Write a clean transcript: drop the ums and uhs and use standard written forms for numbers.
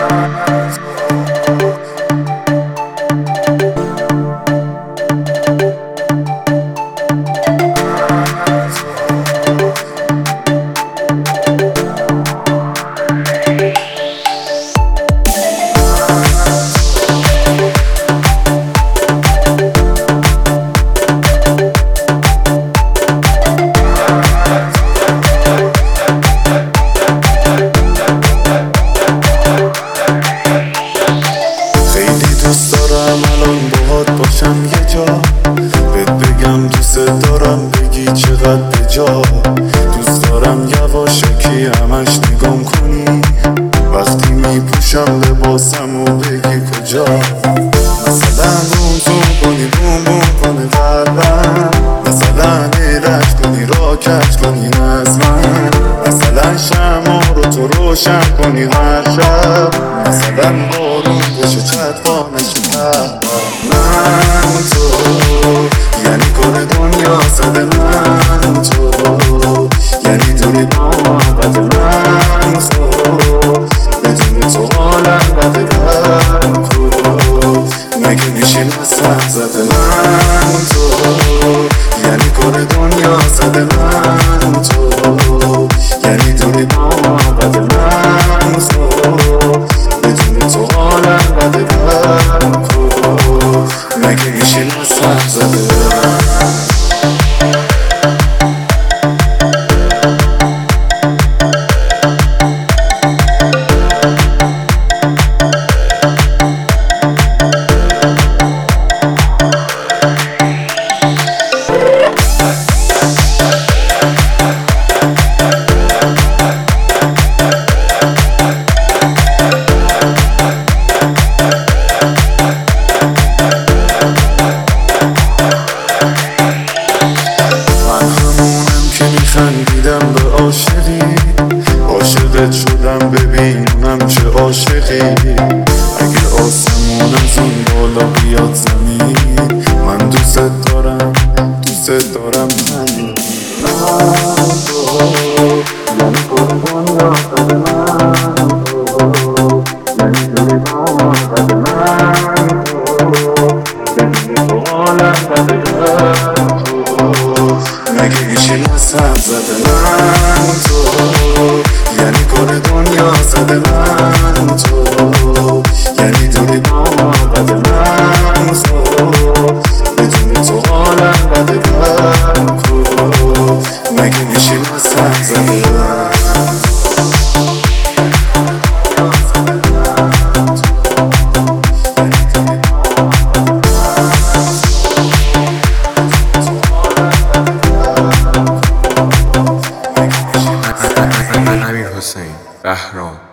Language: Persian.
باشم یه جا بهت بگم دوست دارم، بگی چقدر بجا. دوست دارم یواشکی همش نگام کنی وقتی میپوشم لباسم و بگی کجا. مثلا بوم زوم کنی بوم بوم کنی قلبم، مثلا ایرج کنی را کج کنی از من، مثلا شمع رو تو روشن کنی هر شب، مثلا بارون بشه چتوانش من تو یعنی کل دنیا صد من تو، یعنی دوری با محبت من تو، بدون تو حالم بده بر کو، مگه میشه نسم زد من تو، یعنی کل دنیا صد من تو، یعنی دوری با محبت من تو، بدون تو حالم بده بر کو، مگه میشه نسم زده. خندیدم به عاشقی، عاشقت شدم ببینم چه عاشقی. اگه آسمون از اون بالا بیاد زمین، من دوست دارم دوست دارم همین. یعنی کل دنیا صد من تو، یعنی دوری با محبت من تو، بدون تو حالم بده بر تو، مگه میشه نسم زده من تو، یعنی کل دنیا صد من تو، یعنی دوری با محبت من تو، بدون تو حالم بده بر کو، مگه میشه نسم زده من. امیر حسین بهرام